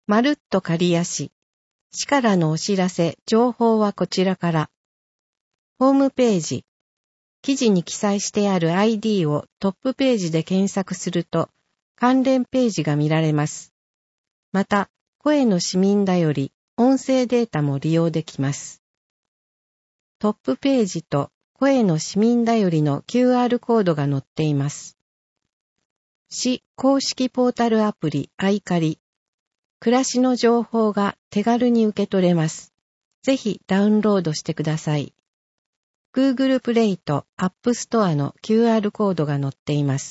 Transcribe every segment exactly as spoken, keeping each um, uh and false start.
まるっと刈谷市。市からのお知らせ、情報はこちらから。ホームページ。記事に記載してある アイディー をトップページで検索すると、関連ページが見られます。また、声の市民だより、音声データも利用できます。トップページと声の市民だよりの キューアール コードが載っています。市公式ポータルアプリアイカリ。暮らしの情報が手軽に受け取れます。ぜひダウンロードしてください。Google プレイと App Store の キューアール コードが載っています。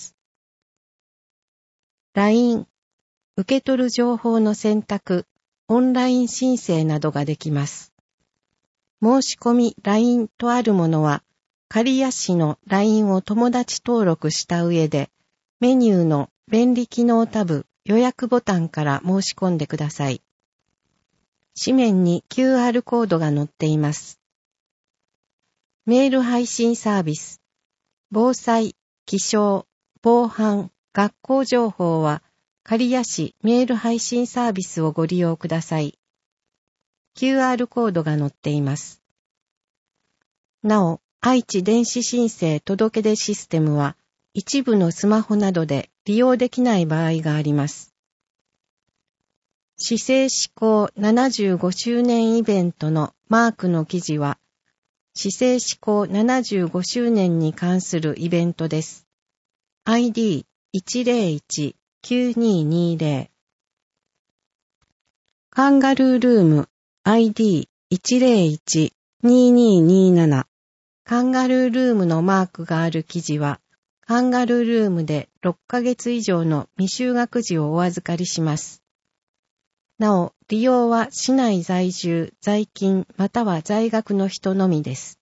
ライン、受け取る情報の選択、オンライン申請などができます。申し込み ライン とあるものは、刈谷市の ライン を友達登録した上で、メニューの便利機能タブ予約ボタンから申し込んでください。紙面に キューアール コードが載っています。メール配信サービス。防災、気象、防犯、学校情報は、刈谷市メール配信サービスをご利用ください。キューアール コードが載っています。なお、愛知電子申請届出システムは、一部のスマホなどで利用できない場合があります。市政施行ななじゅうごしゅうねんイベントのマークの記事は、市政施行ななじゅうごしゅうねんに関するイベントです。アイディーいちゼロいちきゅうににゼロ カンガルールーム アイディーいちゼロいちににになな カンガルールームのマークがある記事は、カンガルールームでろっかげつ以上の未就学児をお預かりします。なお、利用は市内在住、在勤または在学の人のみです。